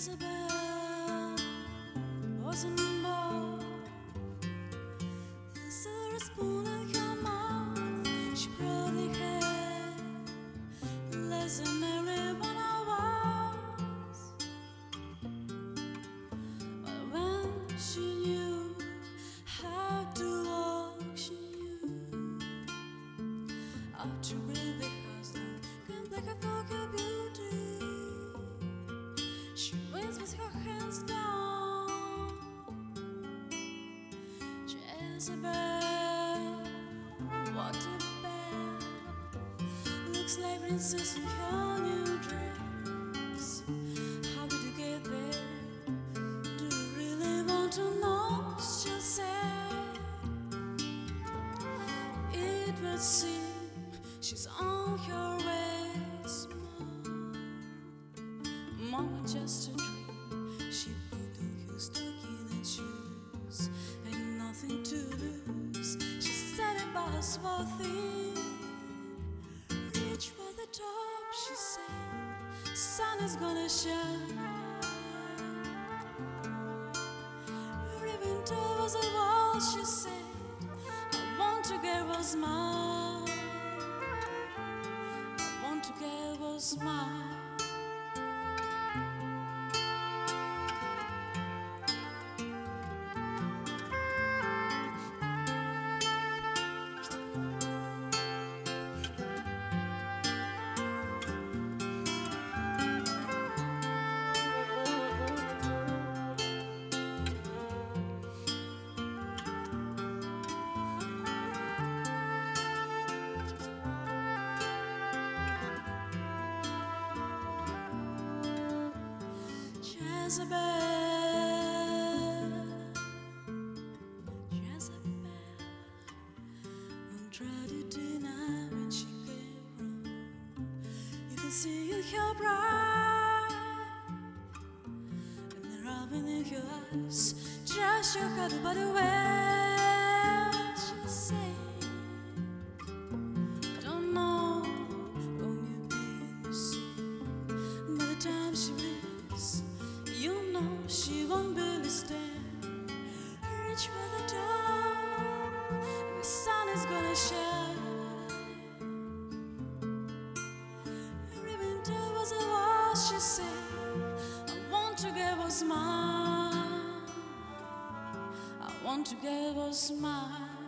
Jezebel wasn't born. There's a spoon in her mouth. She probably had less than everyone was. But when she knew how to walk, she knew how to breathe the house down. Can't black her for her beauty. She waits with her hands down. Jezebel, what a bad. Looks like princess in her new dress. How did you get there? Do you really want to know? She said. It would seem she's on her way. Mama, just a dream. She put on her stocking and shoes, and nothing to lose. She said it was worth it. Reach for the top, she said. Sun is gonna shine. Every winter was a wall, she said. I want to get what's mine. I want to get what's mine. Jezebel, Jezebel, won't try to deny when she came wrong. You can see in her pride, and the robin in her eyes. Just your heart by the way she said. Don't know when you've been to see. By the time she leaves, you know she won't really stand. Reach for the top, the sun is gonna shine. Every winter was a war, she said. I want to get what's mine. I want to get what's mine.